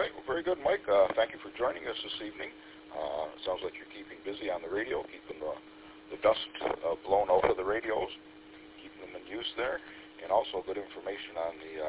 right. Well, very good, Mike. Thank you for joining us this evening. It sounds like you're keeping busy on the radio, keeping the dust blown off of the radios, keeping them in use there, and also good information on the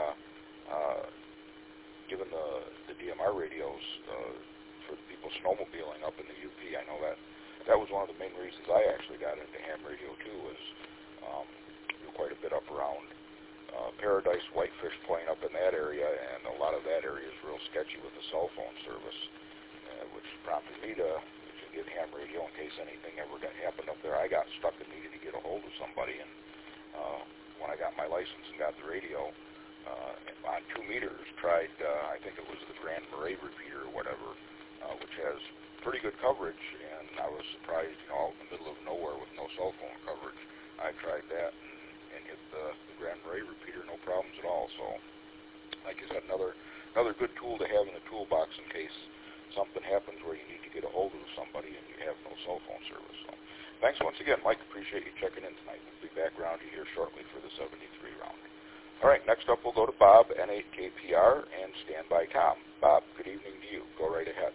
given the DMR radios for the people snowmobiling up in the UP. I know that was one of the main reasons I actually got into ham radio too, was knew quite a bit up around Paradise, Whitefish Plain up in that area, and a lot of that area is real sketchy with the cell phone service, which prompted me to get ham radio in case anything ever happened up there. I got stuck and needed to get a hold of somebody, and when I got my license and got the radio, on 2 meters, tried, I think it was the Grand Marais repeater or whatever, which has pretty good coverage, and I was surprised, out in the middle of nowhere with no cell phone coverage. I tried that and hit the Grand Marais repeater, no problems at all. So, like I said, another good tool to have in the toolbox in case something happens where you need to get a hold of somebody and you have no cell phone service. So, thanks once again, Mike. Appreciate you checking in tonight. We'll be back around you here shortly for the 73 round. All right, next up we'll go to Bob, N8KPR, and Standby Tom. Bob, good evening to you. Go right ahead.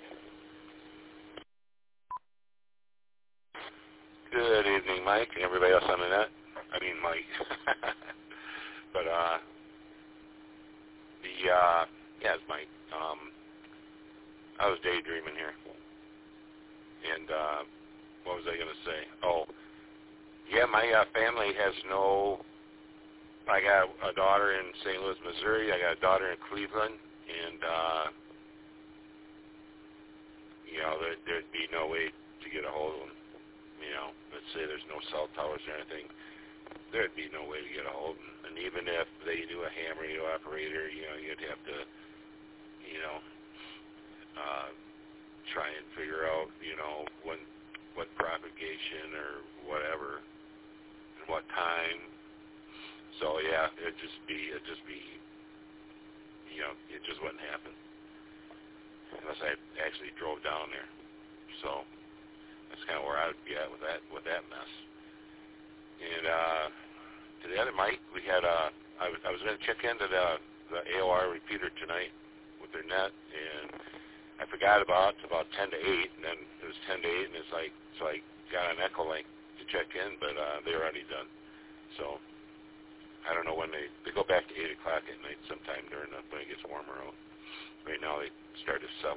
Good evening, Mike, and everybody else on the net. I mean, Mike. But, it's Mike. I was daydreaming here. And, what was I going to say? Oh, yeah, my family has I got a daughter in St. Louis, Missouri. I got a daughter in Cleveland. And, there'd be no way to get a hold of them. Let's say there's no cell towers or anything, there'd be no way to get a hold of them. And even if they knew a ham radio operator, you'd have to, try and figure out, what propagation or whatever, and what time. So yeah, it'd just be, it just wouldn't happen unless I actually drove down there. So that's kind of where I would be at with that mess. And to the other Mike, we had I was going to check into the AOR repeater tonight with their net, and I forgot about 10 to 8, and then it was 10 to 8, and it's like, so I got an Echolink to check in, but they're already done. So I don't know when they go back to 8 o'clock at night sometime when it gets warmer out. Right now they start at 7.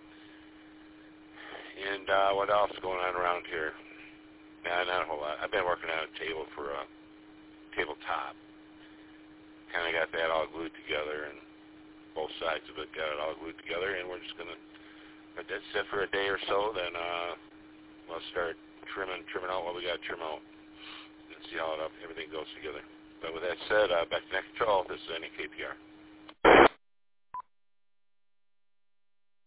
And what else is going on around here? Nah, not a whole lot. I've been working on a table for a tabletop. Kind of got that all glued together, and both sides of it got it all glued together, and we're just going to let that sit for a day or so, then we'll start trimming out what we got to trim out and see how everything goes together. But with that said, back to next control. This is NKPR.